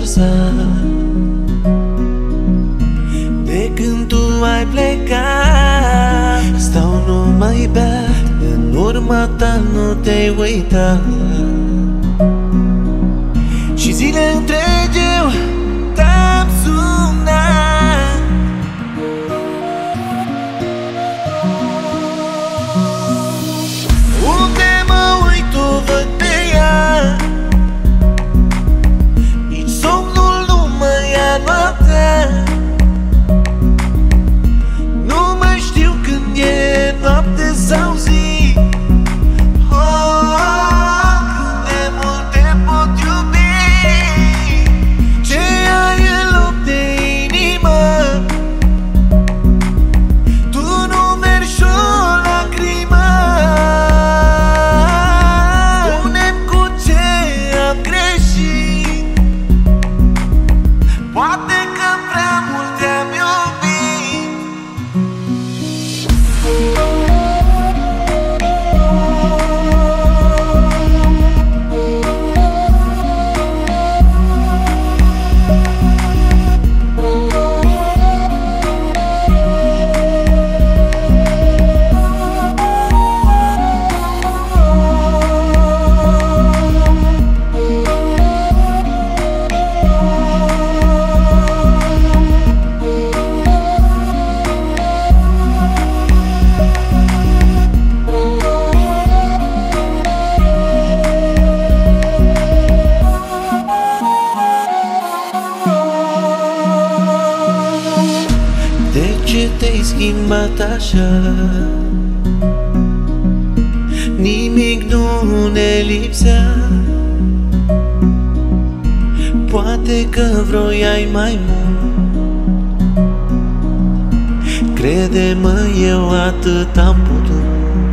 vărsat. De când tu ai plecat, stau numai beat, în urma ta nu te-ai uitat. Și zile întregi eu te-am sunat. Unde mă uit, tu văd pe ea. Nici somnul nu mă ia noaptea. Nu mai știu când e noapte sau zi. Poate că prea mult te-am iubit. De ce te-ai schimbat așa? Nimic nu ne lipsea. Poate că vroiai mai mult. Crede-mă, eu atât am putut.